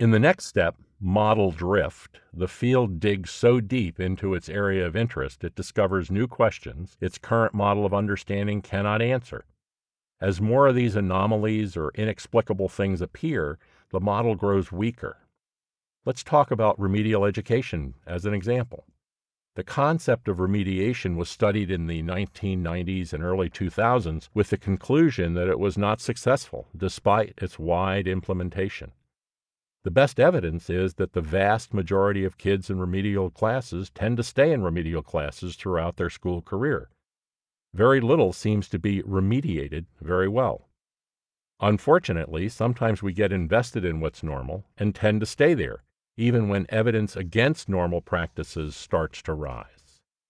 In the next step, model drift, the field digs so deep into its area of interest it discovers new questions its current model of understanding cannot answer. As more of these anomalies or inexplicable things appear, the model grows weaker. Let's talk about remedial education as an example. The concept of remediation was studied in the 1990s and early 2000s with the conclusion that it was not successful despite its wide implementation. The best evidence is that the vast majority of kids in remedial classes tend to stay in remedial classes throughout their school career. Very little seems to be remediated very well. Unfortunately, sometimes we get invested in what's normal and tend to stay there, even when evidence against normal practices starts to rise.